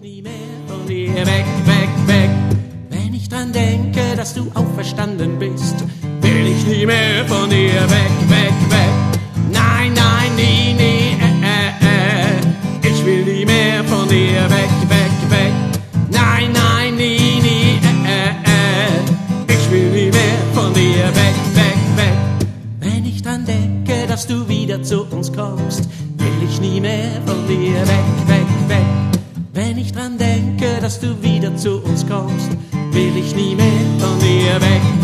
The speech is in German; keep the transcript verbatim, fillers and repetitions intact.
ich nie mehr von dir weg, weg, weg. Wenn ich dran denke, dass du auferstanden bist, will ich nie mehr von dir weg, weg, weg. Nein, nein, nie, nie, äh, äh, äh. Ich will nie mehr von dir weg, weg, weg. Nein, nein, nie, nie, äh, äh, äh. Ich will nie mehr von dir weg, weg, weg. Wenn ich dran denke, dass du wieder zu uns kommst, will ich nie mehr von dir weg, weg, weg. Wenn ich dran denke, dass du wieder zu uns kommst, will ich nie mehr von dir weg.